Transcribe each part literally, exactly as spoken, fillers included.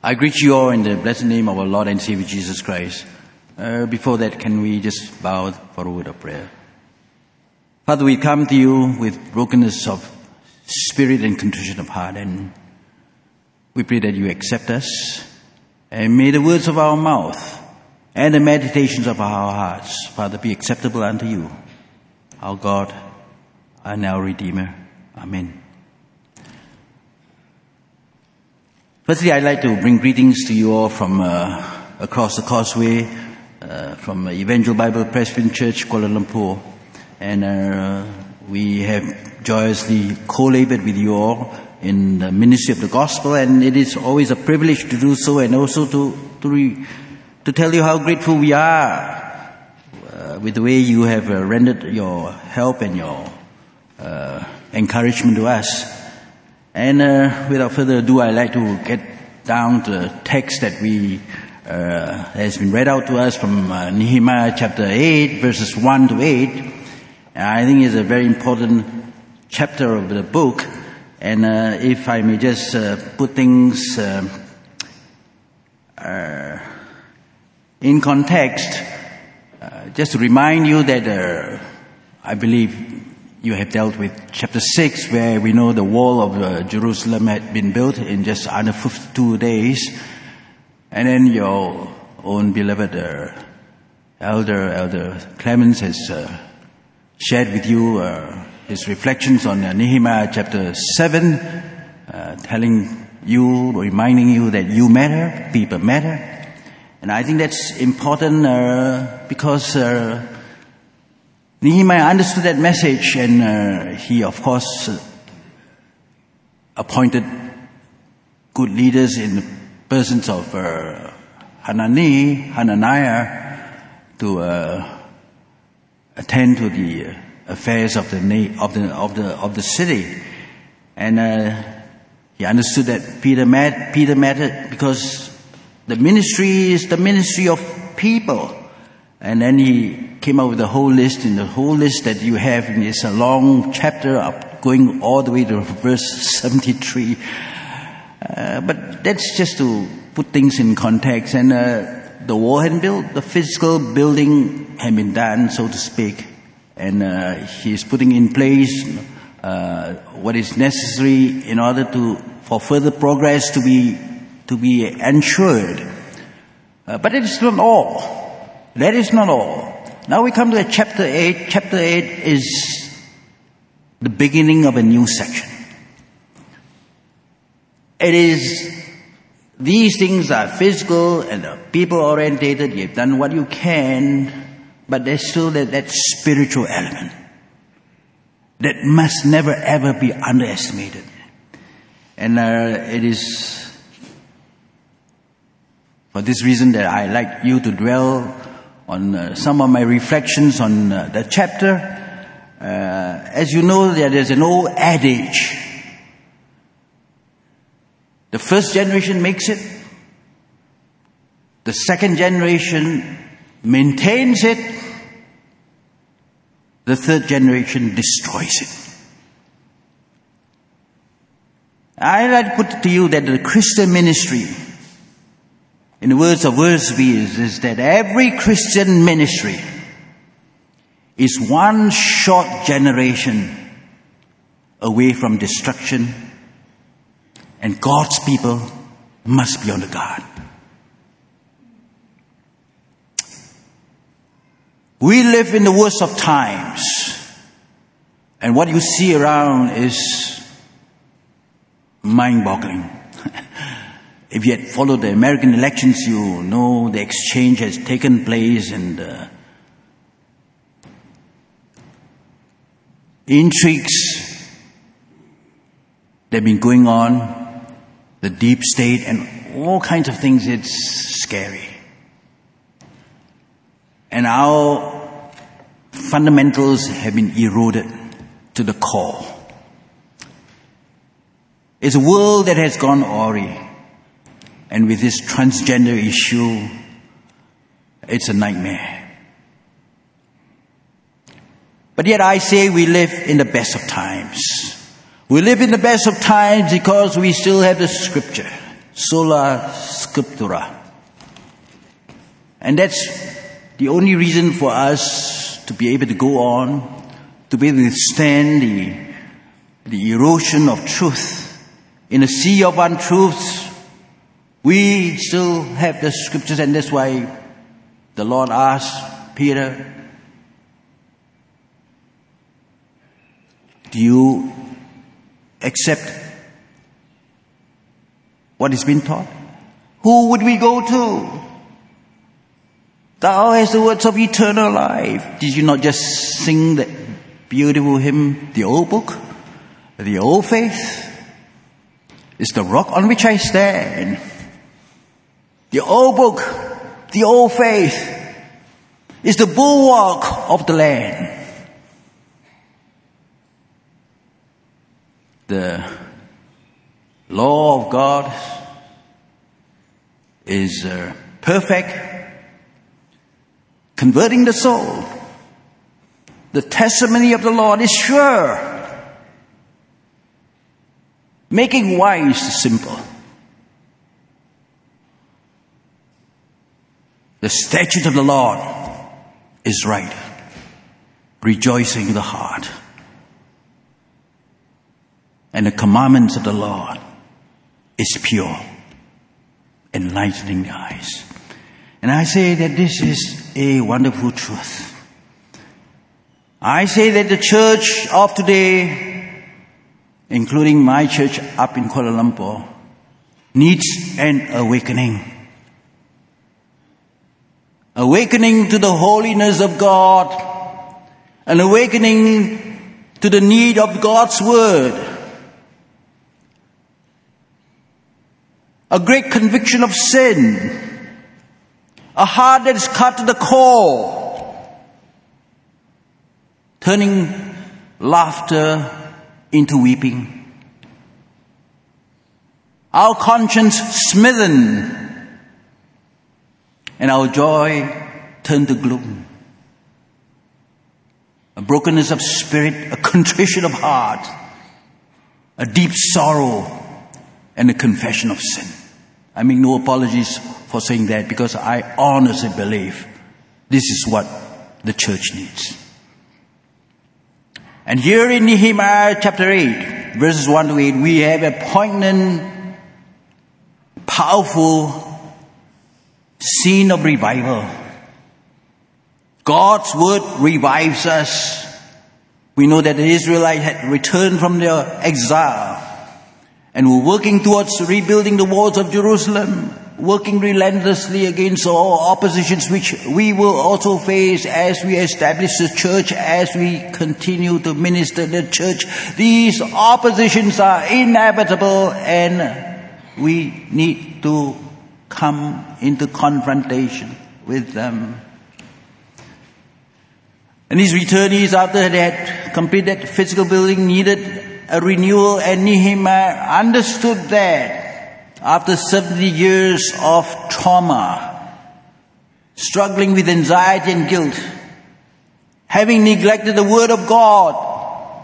I greet you all in the blessed name of our Lord and Savior Jesus Christ. Uh, before that, can we just bow for a word of prayer? Father, we come to you with brokenness of spirit and contrition of heart, and we pray that you accept us, and may the words of our mouth and the meditations of our hearts, Father, be acceptable unto you, our God and our Redeemer. Amen. Firstly, I'd like to bring greetings to you all from uh, across the causeway, uh, from Evangel Bible Presbyterian Church, Kuala Lumpur. And uh, we have joyously co-labored with you all in the ministry of the gospel, and it is always a privilege to do so, and also to to, re, to tell you how grateful we are uh, with the way you have uh, rendered your help and your uh, encouragement to us. And uh, without further ado, I'd like to get down to the text that we uh, has been read out to us from uh, Nehemiah chapter eight, verses one to eight. And I think it's a very important chapter of the book. And uh, if I may just uh, put things uh, uh, in context, uh, just to remind you that uh, I believe you have dealt with chapter six, where we know the wall of uh, Jerusalem had been built in just under fifty-two days. And then your own beloved uh, elder, Elder Clemens, has uh, shared with you uh, his reflections on uh, Nehemiah chapter seven, uh, telling you, reminding you that you matter, people matter. And I think that's important uh, because uh, Nehemiah understood that message, and uh, he, of course, uh, appointed good leaders in the persons of uh, Hanani, Hananiah, to uh, attend to the uh, affairs of the na- of the of the of the city. And uh, he understood that Peter mat- Peter mattered because the ministry is the ministry of people. And then he came up with a whole list, and the whole list that you have is a long chapter up going all the way to verse seventy-three. Uh, but that's just to put things in context. And uh, the wall had been built, the physical building had been done, so to speak. And uh, he's putting in place uh, what is necessary in order to for further progress to be to be ensured. Uh, but it is not all. That is not all. Now we come to chapter eight. Chapter eight is the beginning of a new section. It is, these things are physical and are people orientated. You've done what you can, but there's still that, that spiritual element that must never ever be underestimated. And uh, it is for this reason that I like you to dwell on uh, some of my reflections on uh, the chapter. Uh, as you know, there is an old adage. The first generation makes it. The second generation maintains it. The third generation destroys it. I like to put it to you that the Christian ministry, in the words of Worsby, is, is that every Christian ministry is one short generation away from destruction, and God's people must be on the guard. We live in the worst of times, and what you see around is mind-boggling. If you had followed the American elections, you know the exchange has taken place, and uh, intrigues that have been going on, the deep state, and all kinds of things. It's scary. And our fundamentals have been eroded to the core. It's a world that has gone awry. And with this transgender issue, it's a nightmare. But yet I say we live in the best of times. We live in the best of times because we still have the scripture. sola scriptura. And that's the only reason for us to be able to go on, to be able to withstand the, the erosion of truth. In a sea of untruths, we still have the scriptures, and that's why the Lord asked Peter, do you accept what has been taught? Who would we go to? Thou hast the words of eternal life. Did you not just sing that beautiful hymn, the old book, the old faith? It's the rock on which I stand. The old book, the old faith, is the bulwark of the land. The law of God is uh, perfect, converting the soul. The testimony of the Lord is sure, making wise the simple. The statute of the Lord is right, rejoicing the heart. And the commandments of the Lord is pure, enlightening the eyes. And I say that this is a wonderful truth. I say that the church of today, including my church up in Kuala Lumpur, needs an awakening. Awakening to the holiness of God. An awakening to the need of God's Word. A great conviction of sin. A heart that is cut to the core. Turning laughter into weeping. Our conscience smitten. And our joy turned to gloom. A brokenness of spirit, a contrition of heart, a deep sorrow, and a confession of sin. I make no apologies for saying that, because I honestly believe this is what the church needs. And here in Nehemiah chapter eight, verses one to eight, we have a poignant, powerful scene of revival. God's word revives us. We know that the Israelites had returned from their exile and were working towards rebuilding the walls of Jerusalem, working relentlessly against all oppositions which we will also face as we establish the church, as we continue to minister the church. These oppositions are inevitable, and we need to come into confrontation with them. And these returnees, after they had completed physical building, needed a renewal, and Nehemiah understood that after seventy years of trauma, struggling with anxiety and guilt, having neglected the word of God,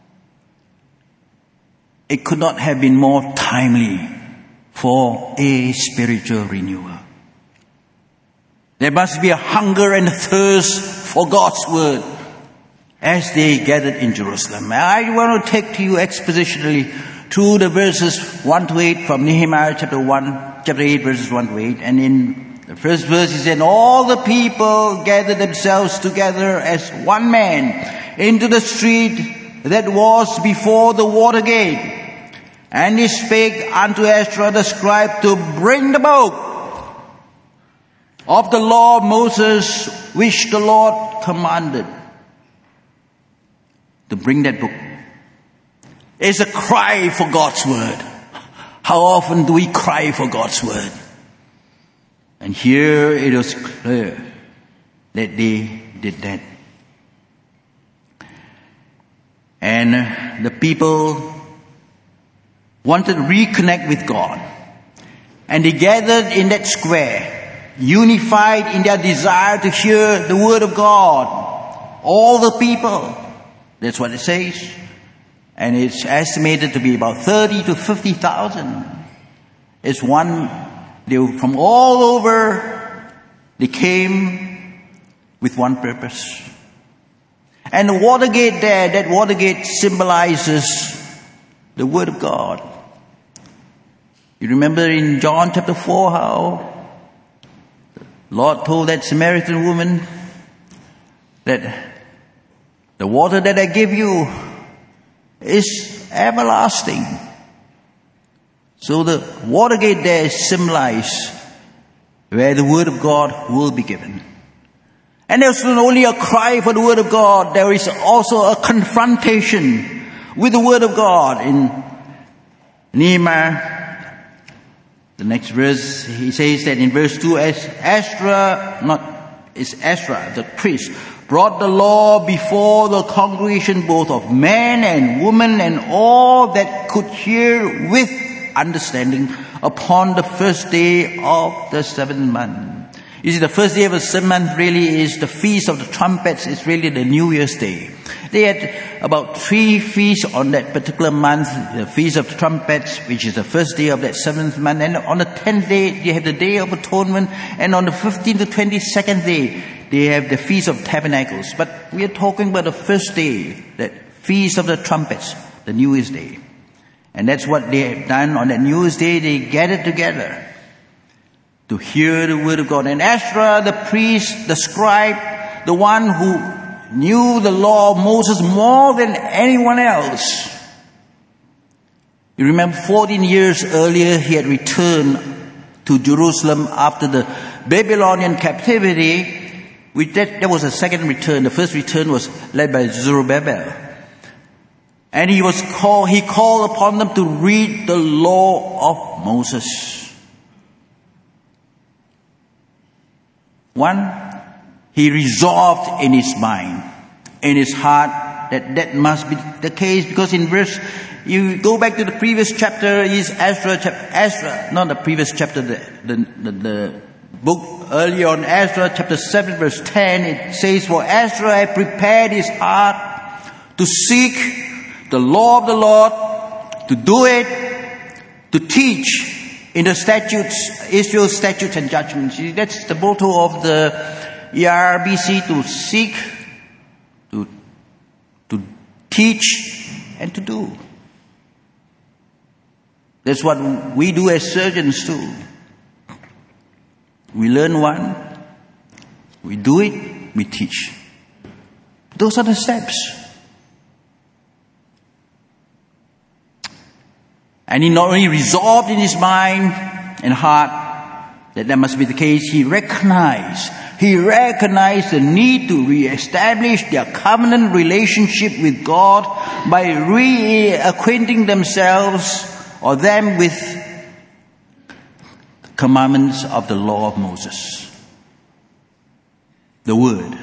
it could not have been more timely for a spiritual renewal. There must be a hunger and a thirst for God's word as they gathered in Jerusalem. I want to take to you expositionally through the verses one to eight from Nehemiah chapter one, chapter eight, verses one to eight. And in the first verse, he said, all the people gathered themselves together as one man into the street that was before the water gate. And he spake unto Ezra the scribe to bring the book of the law of Moses, which the Lord commanded. To bring that book. It's a cry for God's word. How often do we cry for God's word? And here it was clear that they did that. And the people wanted to reconnect with God. And they gathered in that square, unified in their desire to hear the word of God. All the people. That's what it says. And it's estimated to be about thirty to fifty thousand. It's one, they were from all over, they came with one purpose. And the Watergate there, that Watergate symbolizes the Word of God. You remember in John chapter four how the Lord told that Samaritan woman that the water that I give you is everlasting. So the Watergate there symbolizes where the Word of God will be given. And there's not only a cry for the Word of God, there is also a confrontation with the Word of God. In Nehemiah, the next verse, he says that in verse two, as Ezra, not, it's Ezra, the priest, brought the law before the congregation, both of men and women and all that could hear with understanding upon the first day of the seventh month. You see, the first day of the seventh month really is the Feast of the Trumpets. It's really the New Year's Day. They had about three feasts on that particular month. The Feast of the Trumpets, which is the first day of that seventh month. And on the tenth day, you have the Day of Atonement. And on the fifteenth to twenty-second day, they have the Feast of Tabernacles. But we are talking about the first day, that Feast of the Trumpets, the New Year's Day. And that's what they have done on that New Year's Day. They gathered together to hear the Word of God. And Ezra, the priest, the scribe, the one who knew the law of Moses more than anyone else. You remember fourteen years earlier, he had returned to Jerusalem after the Babylonian captivity. With that, that was a second return. The first return was led by Zerubbabel. And he was called, he called upon them to read the law of Moses. One, he resolved in his mind, in his heart, that that must be the case, because in verse, you go back to the previous chapter, is Ezra, chapter, Ezra, not the previous chapter, the, the, the, the book earlier on, Ezra chapter seven verse ten, it says, for Ezra had prepared his heart to seek the law of the Lord, to do it, to teach in the statutes, Israel's statutes and judgments. That's the motto of the E R B C, to seek, to, to teach, and to do. That's what we do as surgeons too. We learn one, we do it, we teach. Those are the steps. And he not only resolved in his mind and heart that that must be the case, he recognized, he recognized the need to reestablish their covenant relationship with God by reacquainting themselves or them with the commandments of the law of Moses. The Word.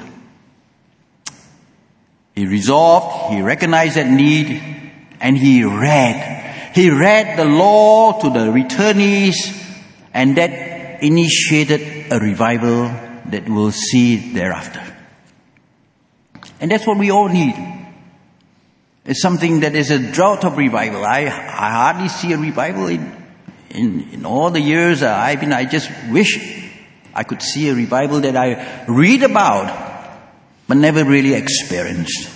He resolved, he recognized that need, and he read. He read the law to the returnees, and that initiated a revival that we'll see thereafter. And that's what we all need. It's something that is a drought of revival. I, I hardly see a revival in, in, in all the years I've been. I just wish I could see a revival that I read about, but never really experienced.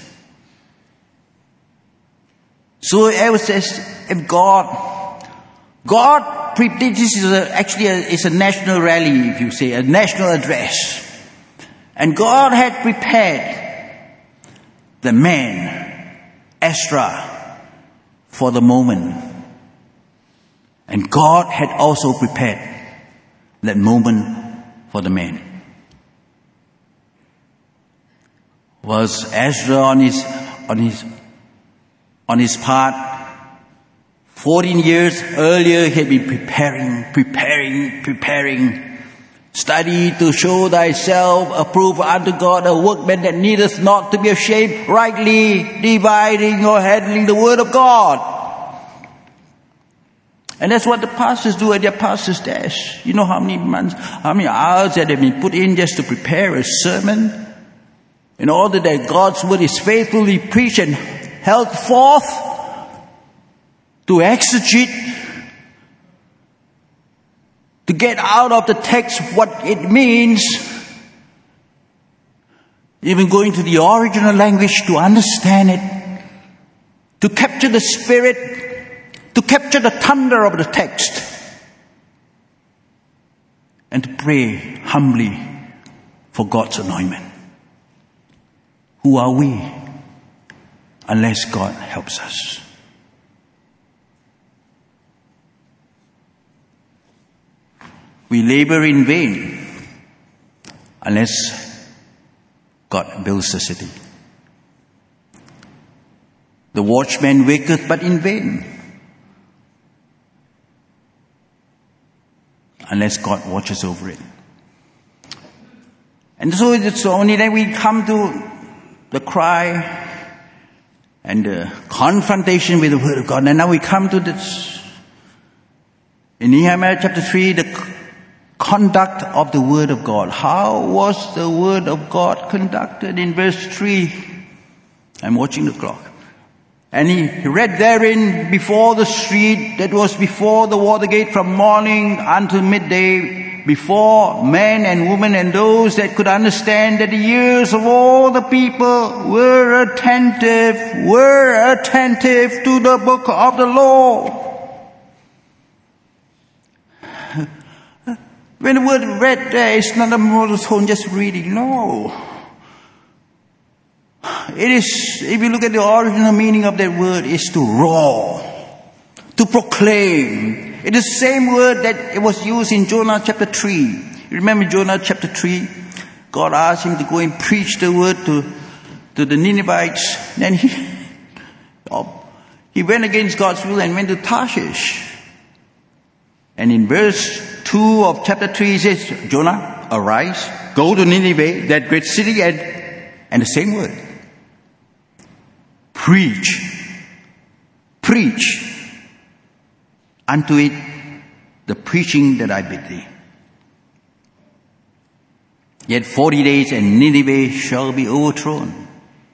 So I would say, if God, God, this is a, actually a, it's a national rally, if you say, a national address. And God had prepared the man, Ezra, for the moment. And God had also prepared that moment for the man. Was Ezra on his, on his, on his part, fourteen years earlier, he had been preparing, preparing, preparing. Study to show thyself approved unto God, a workman that needeth not to be ashamed, rightly dividing or handling the word of God. And that's what the pastors do at their pastor's desk. You know how many months, how many hours that have been put in just to prepare a sermon in order that God's word is faithfully preached and held forth to exegete to get out of the text what it means, even going to the original language to understand it, to capture the spirit, to capture the thunder of the text, and to pray humbly for God's anointment. Who are we unless God helps us? We labor in vain unless God builds the city. The watchman waketh but in vain unless God watches over it. And so it's only then we come to the cry and the confrontation with the Word of God. And now we come to this. In Nehemiah chapter three, the conduct of the Word of God. How was the Word of God conducted? In verse three, I'm watching the clock. And he read therein before the street that was before the water gate from morning until midday, before men and women and those that could understand, that the ears of all the people were attentive, were attentive to the book of the law. When the word read there, it's not a monotone just reading. No. It is, if you look at the original meaning of that word, is to roar, to proclaim. It is the same word that it was used in Jonah chapter three. You remember Jonah chapter three? God asked him to go and preach the word to, to the Ninevites. Then he, oh, he went against God's will and went to Tarshish. And in verse two of chapter three, it says, Jonah, arise, go to Nineveh, that great city, and, and the same word. Preach, preach unto it the preaching that I bid thee. Yet forty days and Nineveh shall be overthrown.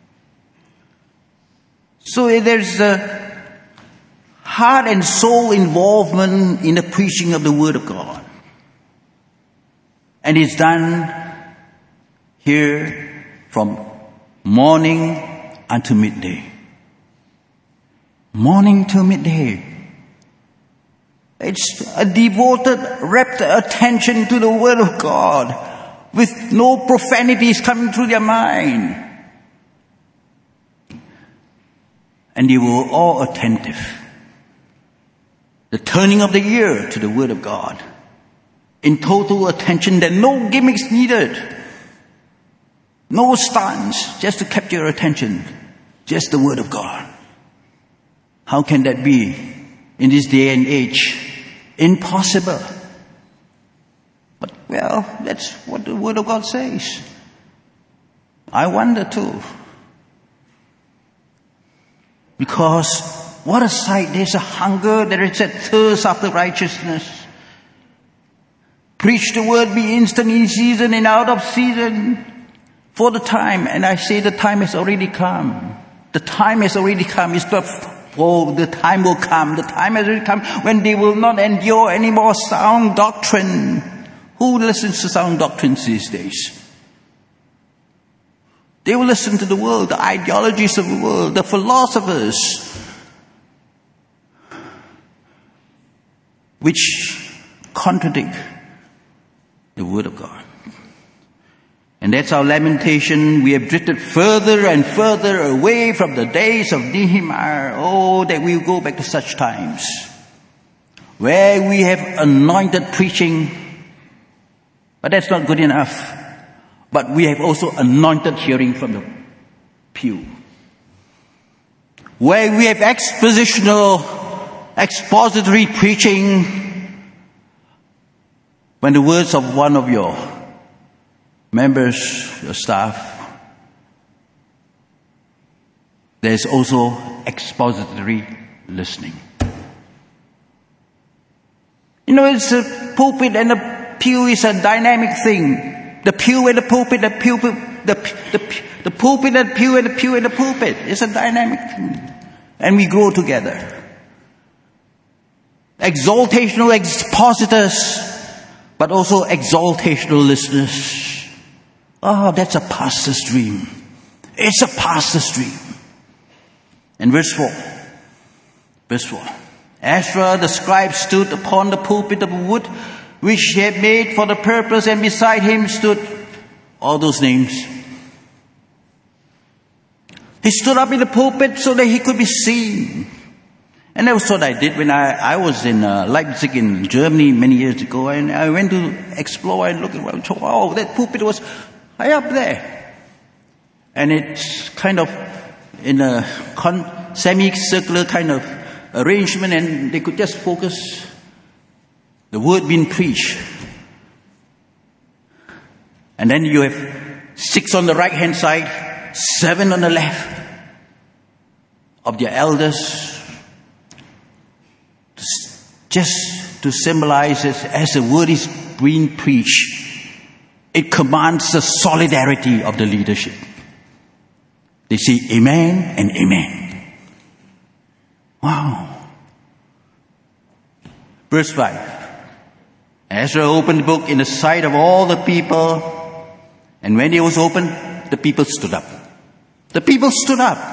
So there's a heart and soul involvement in the preaching of the Word of God. And it's done here from morning until midday. Morning to midday. It's a devoted, rapt attention to the Word of God with no profanities coming through their mind. And they were all attentive. The turning of the ear to the Word of God. In total attention, that no gimmicks needed. No stunts, just to capture your attention. Just the Word of God. How can that be in this day and age? Impossible. But, well, that's what the Word of God says. I wonder too. Because what a sight. There's a hunger, there is a thirst after righteousness. Preach the word, be instant in season and out of season for the time. And I say the time has already come. The time has already come. It's not, oh, the time will come. The time has already come when they will not endure any more sound doctrine. Who listens to sound doctrines these days? They will listen to the world, the ideologies of the world, the philosophers, which contradict the Word of God. And that's our lamentation. We have drifted further and further away from the days of Nehemiah. Oh, that we will go back to such times where we have anointed preaching. But that's not good enough. But we have also anointed hearing from the pew. Where we have expositional, expository preaching, when the words of one of your members, your staff, there's also expository listening. You know, it's a pulpit and a pew is a dynamic thing. The pew and the pulpit, the pew, the, the, the pulpit and the pew and the pew and the pulpit. It's a dynamic thing. And we grow together. Exaltational expositors but also exaltational listeners. Oh, that's a pastor's dream. It's a pastor's dream. And verse four. Verse four. Ezra the scribe stood upon the pulpit of wood which he had made for the purpose, and beside him stood all those names. He stood up in the pulpit so that he could be seen. And that was what I did when I, I was in uh, Leipzig in Germany many years ago. And I went to explore and look around. Oh, that pulpit was high up there. And it's kind of in a con- semicircular kind of arrangement, and they could just focus the word being preached. And then you have six on the right hand side, seven on the left of their elders, just to symbolize it as the word is being preached. It commands the solidarity of the leadership. They say amen and amen. Wow. Verse five. Ezra opened the book in the sight of all the people, and when it was opened, the people stood up. The people stood up.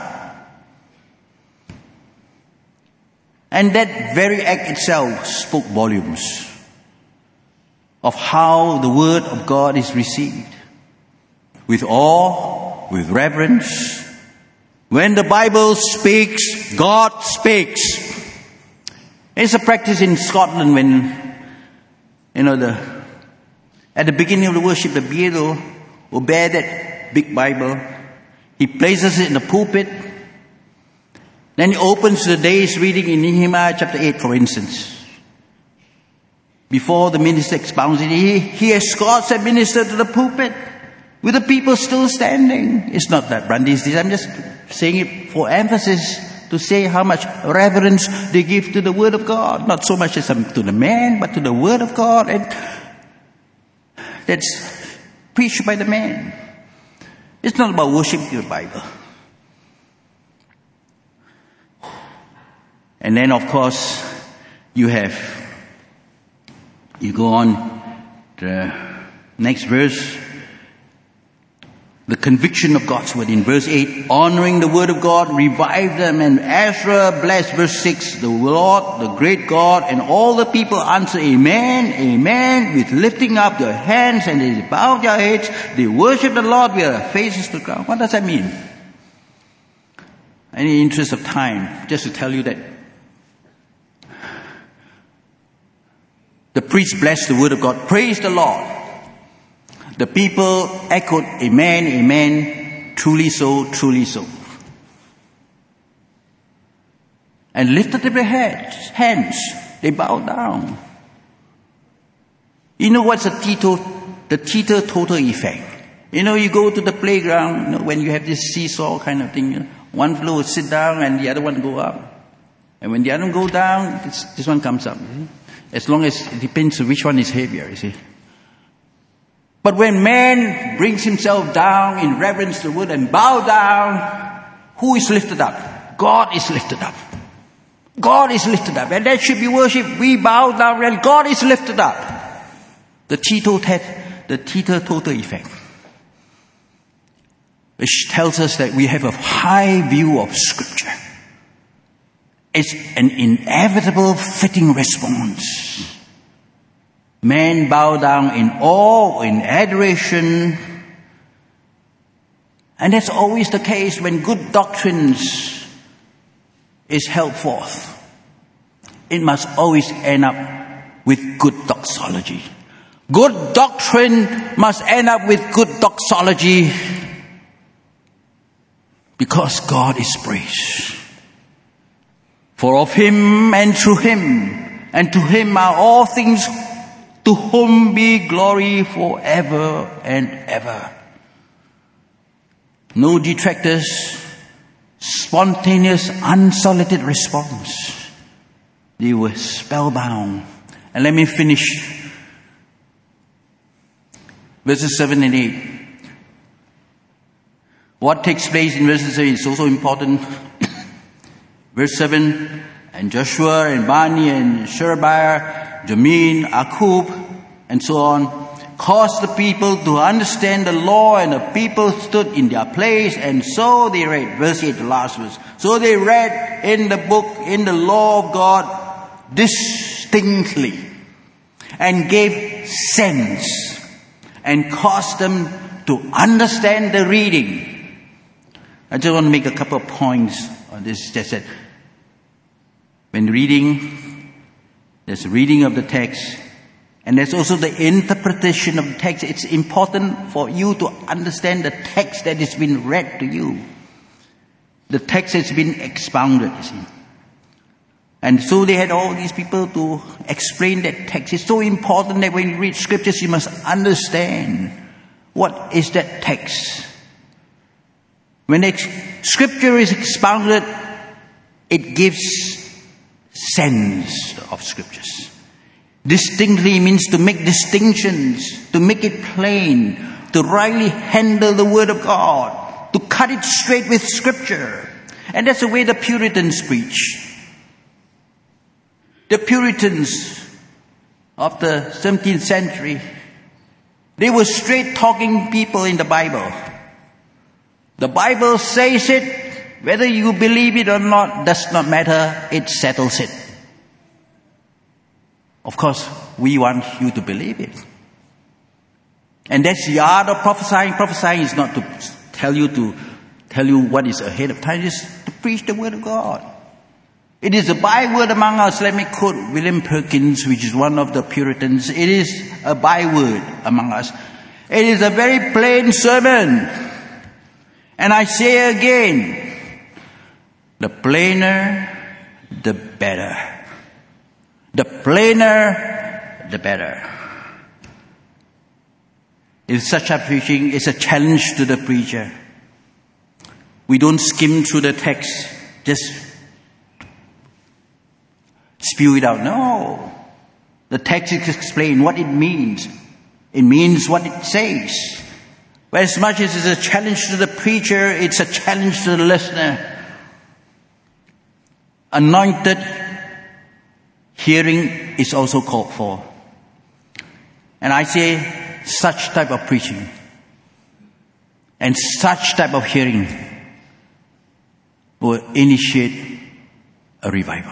And that very act itself spoke volumes of how the word of God is received. With awe, with reverence. When the Bible speaks, God speaks. It's a practice in Scotland when, you know, the at the beginning of the worship, the beadle will bear that big Bible. He places it in the pulpit. Then he opens the day's reading in Nehemiah chapter eight, for instance. Before the minister expounds it, he, he escorts that minister to the pulpit with the people still standing. It's not that Brandy's this. I'm just saying it for emphasis, to say how much reverence they give to the Word of God. Not so much as to the man, but to the Word of God. And that's preached by the man. It's not about worshiping your Bible. And then, of course, you have, you go on the next verse, the conviction of God's word in verse eight, honoring the word of God, revive them. And Ezra blessed, verse six, the Lord, the great God, and all the people answer, amen, amen, with lifting up their hands, and they bow their heads, they worship the Lord with their faces to the ground. What does that mean? In the interest of time, just to tell you that the priest blessed the word of God, praise the Lord. The people echoed, amen, amen, truly so, truly so. And lifted up their heads, hands. They bowed down. You know what's the teeter, the teeter-totter effect? You know, you go to the playground, you know, when you have this seesaw kind of thing, you know, one floor will sit down and the other one go up. And when the other one go down, this, this one comes up. You see? As long as it depends on which one is heavier, you see. But when man brings himself down in reverence to the word and bow down, who is lifted up? God is lifted up. God is lifted up. And that should be worship. We bow down and God is lifted up. The teeter-totter, the teeter-totter effect. Which tells us that we have a high view of Scripture. It's an inevitable fitting response. Men bow down in awe, in adoration. And that's always the case when good doctrines is held forth. It must always end up with good doxology. Good doctrine must end up with good doxology, because God is praised. For of him and through him and to him are all things, to whom be glory forever and ever. No detractors, spontaneous, unsolicited response. They were spellbound. And let me finish. Verses seven and eight. What takes place in verses seven is also important. Verse seven, and Joshua and Bani and Sherebiah, Jamin, Akub, and so on, caused the people to understand the law, and the people stood in their place, and so they read, verse eight, the last verse. So they read in the book, in the law of God, distinctly, and gave sense, and caused them to understand the reading. I just want to make a couple of points on this. Just that when reading, there's reading of the text, and there's also the interpretation of the text. It's important for you to understand the text that has been read to you. The text has been expounded, you see. And so they had all these people to explain that text. It's so important that when you read scriptures, you must understand what is that text. When ex- scripture is expounded, it gives sense of scriptures. Distinctly means to make distinctions, to make it plain, to rightly handle the word of God, to cut it straight with scripture. And that's the way the Puritans preach. The Puritans of the seventeenth century, they were straight-talking people in the Bible. The Bible says it, whether you believe it or not, does not matter, it settles it. Of course, we want you to believe it. And that's the art of prophesying. Prophesying is not to tell you to tell you what is ahead of time, it's to preach the word of God. It is a byword among us. Let me quote William Perkins, which is one of the Puritans. It is a byword among us. It is a very plain sermon. And I say again, the plainer, the better. The plainer, the better. If such a preaching is a challenge to the preacher, we don't skim through the text, just spew it out. No. The text is explained what it means. It means what it says. But as much as it's a challenge to the preacher, it's a challenge to the listener. Anointed hearing is also called for. And I say such type of preaching and such type of hearing will initiate a revival.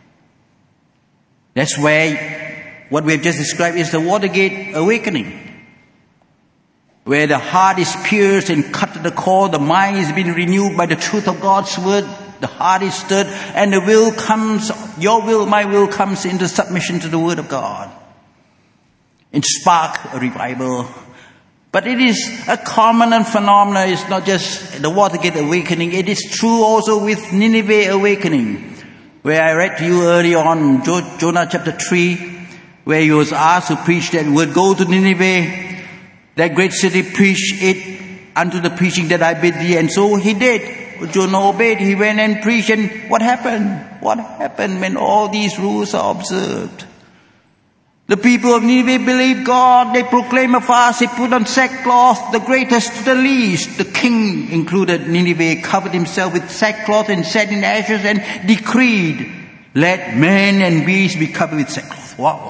That's where what we have just described is the Watergate awakening, where the heart is pierced and cut to the core, the mind is being renewed by the truth of God's word, the heart is stirred, and the will comes, your will, my will comes into submission to the word of God. It sparks a revival. But it is a common phenomenon. It's not just the Watergate awakening. It is true also with Nineveh awakening, where I read to you earlier on, Jonah chapter three, where he was asked to preach that word, go to Nineveh, that great city, preach it unto the preaching that I bid thee. And so he did. Jonah obeyed. He went and preached. And what happened? What happened when all these rules are observed? The people of Nineveh believed God. They proclaimed a fast. They put on sackcloth, the greatest to the least. The king included. Nineveh covered himself with sackcloth and sat in ashes and decreed, let man and beast be covered with sackcloth. Wow.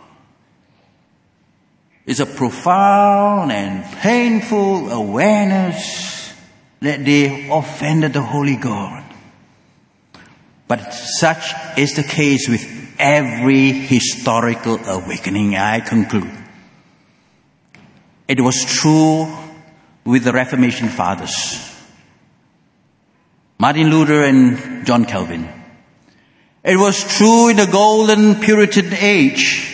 It's a profound and painful awareness that they offended the Holy God. But such is the case with every historical awakening, I conclude. It was true with the Reformation fathers, Martin Luther and John Calvin. It was true in the golden Puritan age.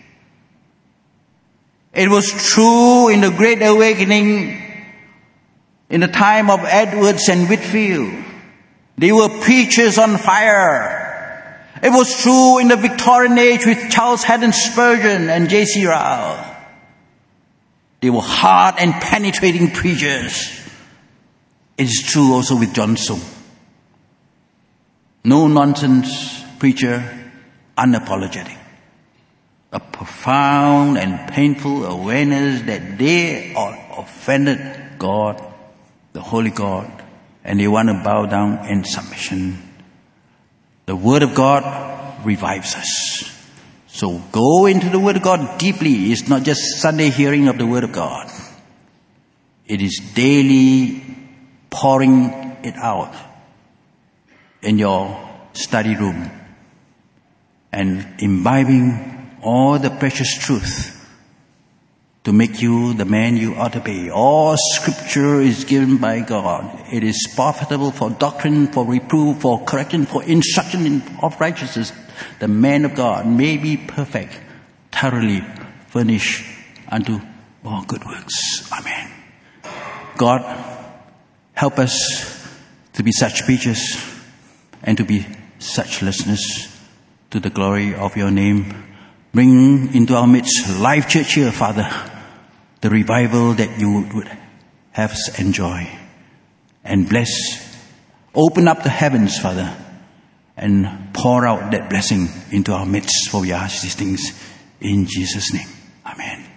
It was true in the Great Awakening in the time of Edwards and Whitefield. They were preachers on fire. It was true in the Victorian age with Charles Haddon Spurgeon and J C Ryle. They were hard and penetrating preachers. It is true also with John Sung. No nonsense preacher, unapologetic. A profound and painful awareness that they are offended God, the Holy God, and they want to bow down in submission. The Word of God revives us. So go into the Word of God deeply. It's not just Sunday hearing of the Word of God. It is daily pouring it out in your study room and imbibing all the precious truth to make you the man you ought to be. All Scripture is given by God. It is profitable for doctrine, for reproof, for correction, for instruction in, of righteousness. The man of God may be perfect, thoroughly furnished unto all good works. Amen. God, help us to be such preachers and to be such listeners to the glory of your name. Bring into our midst Life Church here, Father, the revival that you would have us enjoy. And bless, open up the heavens, Father, and pour out that blessing into our midst, for we ask these things in Jesus' name. Amen.